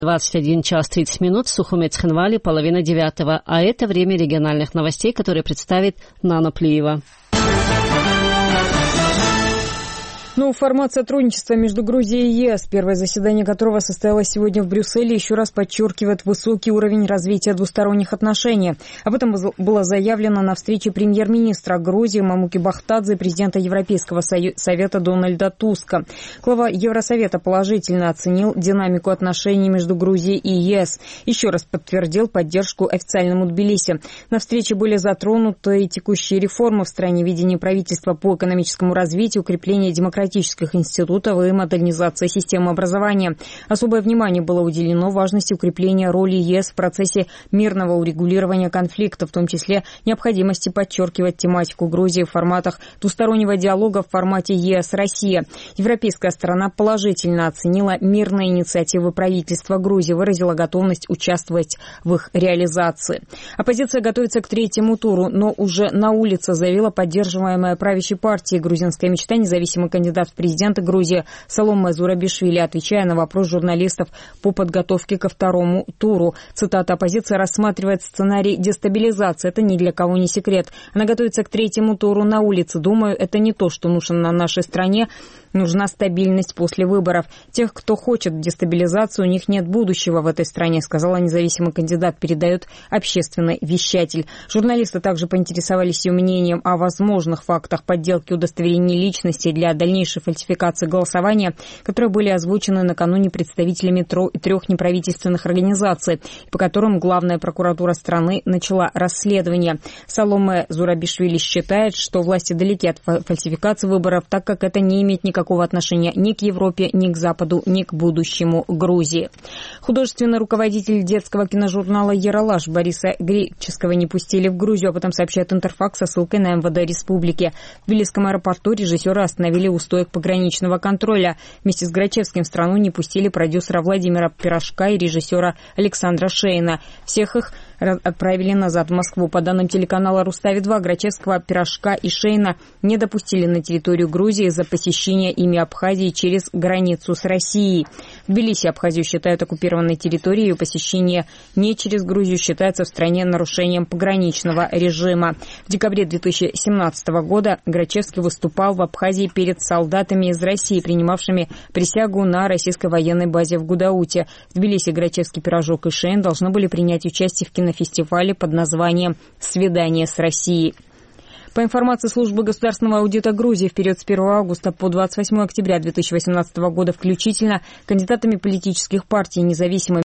21 час 30 минут, Сухуми Цхинвали, 8:30, а это время региональных новостей, которые представит Нана Плиева. Формат сотрудничества между Грузией и ЕС, первое заседание которого состоялось сегодня в Брюсселе, еще раз подчеркивает высокий уровень развития двусторонних отношений. Об этом было заявлено на встрече премьер-министра Грузии Мамуки Бахтадзе и президента Европейского совета Дональда Туска. Глава Евросовета положительно оценил динамику отношений между Грузией и ЕС. Еще раз подтвердил поддержку официальному Тбилиси. На встрече были затронуты и текущие реформы в стране, видение правительства по экономическому развитию, укрепление демократических институтов и модернизация системы образования. Особое внимание было уделено важности укрепления роли ЕС в процессе мирного урегулирования конфликта, в том числе необходимости подчеркивать тематику Грузии в форматах двустороннего диалога в формате ЕС-Россия. Европейская сторона положительно оценила мирные инициативы правительства Грузии, выразила готовность участвовать в их реализации. Оппозиция готовится к третьему туру, но уже на улице заявила поддерживаемая правящей партией «Грузинская мечта» независимый кандидат в президенты Грузии Саломе Зурабишвили, отвечая на вопрос журналистов по подготовке ко второму туру. Цитата: «Оппозиция рассматривает сценарий дестабилизации. Это ни для кого не секрет. Она готовится к третьему туру на улице. Думаю, это не то, что нужно на нашей стране. Нужна стабильность после выборов. Тех, кто хочет дестабилизацию, у них нет будущего в этой стране», сказала независимый кандидат, передает общественный вещатель. Журналисты также поинтересовались ее мнением о возможных фактах подделки удостоверений личности для дальнейшей фальсификации голосования, которые были озвучены накануне представителями трех неправительственных организаций, по которым главная прокуратура страны начала расследование. Саломе Зурабишвили считает, что власти далеки от фальсификации выборов, так как это не имеет никакого отношения ни к Европе, ни к Западу, ни к будущему Грузии. Художественный руководитель детского киножурнала «Ералаш» Бориса Греческого не пустили в Грузию, об этом сообщает Интерфакс со ссылкой на МВД республики. В Тбилисском аэропорту режиссера остановили у стоек пограничного контроля. Вместе с Грачевским в страну не пустили продюсера Владимира Пирожка и режиссера Александра Шейна. Всех их отправили назад в Москву. По данным телеканала «Рустави-2», Грачевского, Пирожка и Шейна не допустили на территорию Грузии за посещение ими Абхазии через границу с Россией. В Тбилиси Абхазию считают оккупированной территорией, ее посещение не через Грузию считается в стране нарушением пограничного режима. В декабре 2017 года Грачевский выступал в Абхазии перед солдатами из России, принимавшими присягу на российской военной базе в Гудауте. В Тбилиси Грачевский, Пирожок и Шейн должны были принять участие в кинофестивале под названием «Свидание с Россией». По информации службы государственного аудита Грузии, в период с 1 августа по 28 октября 2018 года включительно кандидатами политических партий, независимыми